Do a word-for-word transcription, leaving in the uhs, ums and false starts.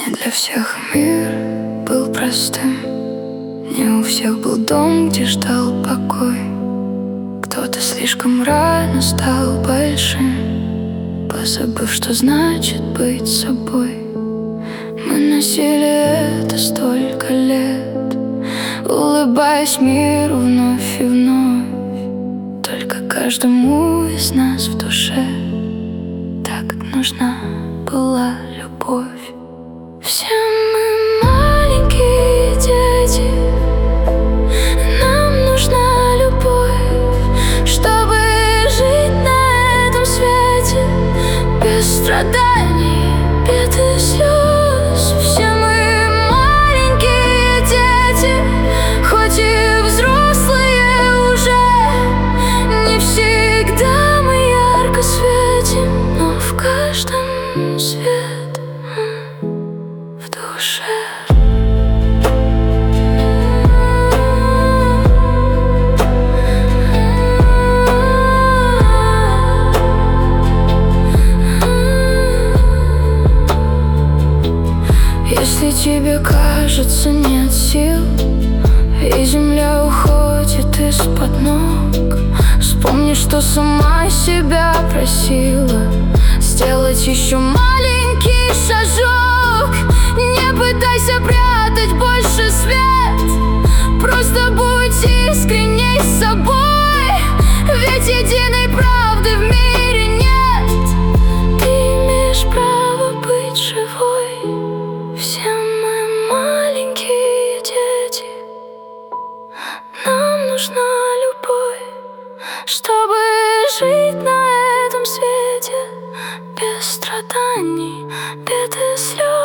Не для всех мир был простым, не у всех был дом, где ждал покой. Кто-то слишком рано стал большим, позабыв, что значит быть собой. Мы носили это столько лет, улыбаясь миру вновь и вновь. Только каждому из нас в душе так нужна была любовь. Все мы маленькие дети, нам нужна любовь, чтобы жить на этом свете без страданий, бед и слез. Все мы маленькие дети, хоть и взрослые уже. Не всегда мы ярко светим, но в каждом свет в душе. Если тебе кажется нет сил, и земля уходит из-под ног, вспомни, что сама себя просила сделать еще маленький шажок. Не пытайся прятать больше свет, просто будь искренней с собой, ведь единой правды в мире нет. Ты имеешь право быть живой. Все мы маленькие дети, нам нужна любовь, чтобы жить на этом свете без страданий, бед и слез.